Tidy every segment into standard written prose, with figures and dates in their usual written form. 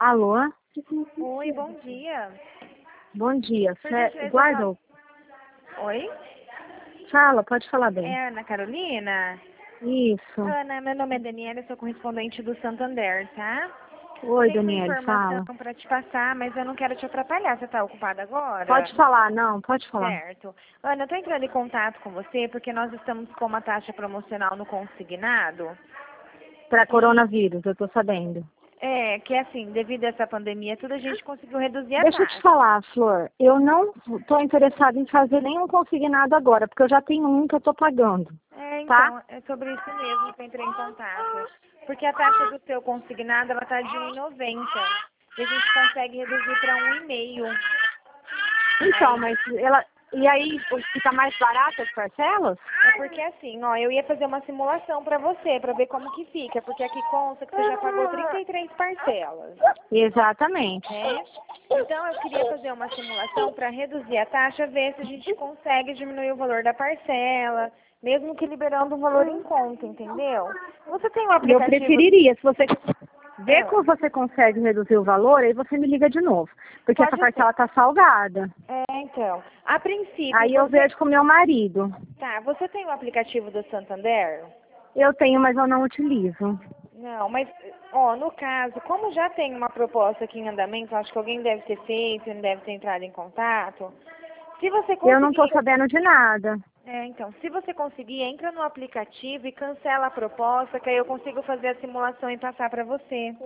Alô? Oi, bom dia. Bom dia. Por gentileza, Guardou. Oi? Fala, pode falar bem. É a Ana Carolina? Isso. Ana, meu nome é Daniela, eu sou correspondente do Santander, tá? Oi, Tem uma Daniela, informação fala. para te passar, mas eu não quero te atrapalhar. Você está ocupada agora? Pode falar, não, pode falar. Certo. Ana, eu estou entrando em contato com você porque nós estamos com uma taxa promocional no consignado. Para coronavírus, eu tô sabendo. É, que assim, devido a essa pandemia, tudo a gente conseguiu reduzir a Deixa eu te taxa. falar, Flor. Eu não tô interessada em fazer nenhum consignado agora, porque eu já tenho um que eu tô pagando. É, Tá? então, é sobre isso mesmo que eu entrei em contato. Porque a taxa do seu consignado, ela tá de 1,90. E a gente consegue reduzir para 1,5. Então, Aí, mas ela. E aí, fica mais barato as parcelas? é porque assim, ó, eu ia fazer uma simulação para você, para ver como que fica. Porque aqui consta que você já pagou 33 parcelas, Exatamente. né? Então, eu queria fazer uma simulação para reduzir a taxa, ver se a gente consegue diminuir o valor da parcela, mesmo que liberando o valor em conta, entendeu? Você tem um Eu aplicativo... preferiria, se você ver É, como você consegue reduzir o valor, aí você me liga de novo. Porque essa pode ser. parcela tá salgada. É, então. A princípio, Aí eu você... vejo com o meu marido. Tá, você tem o aplicativo do Santander? Eu tenho, mas eu não utilizo. Não, mas, ó, no caso, como já tem uma proposta aqui em andamento, acho que alguém deve ter feito, deve ter entrado em contato. Se você Eu não tô conseguir... sabendo de nada. É, então, se você conseguir, entra no aplicativo e cancela a proposta, que aí eu consigo fazer a simulação e passar para você.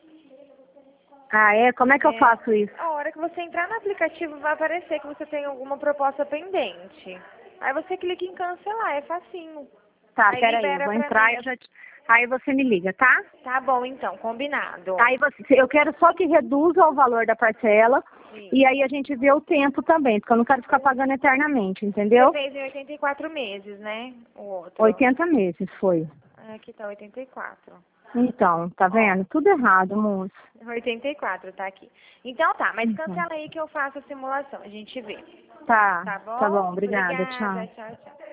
Ah, é? Como é que eu É, faço isso? a hora que você entrar no aplicativo vai aparecer que você tem alguma proposta pendente. Aí você clica em cancelar, é facinho. Tá, Aí peraí, eu libera vou pra entrar mim. e eu já aí você me liga, tá? Tá bom, então, combinado. Aí você, eu quero só que reduza o valor da parcela Isso. e aí a gente vê o tempo também, porque eu não quero ficar pagando eternamente, Você entendeu? fez em 84 meses, né? O outro. 80 meses foi. Aqui tá 84. Então, tá Ó, vendo? Tudo errado, moço. 84 tá aqui. Então tá, mas Então, cancela aí que eu faço a simulação, a gente vê. tá, Tá tá bom? bom, obrigada, Obrigada, tchau. tchau, tchau.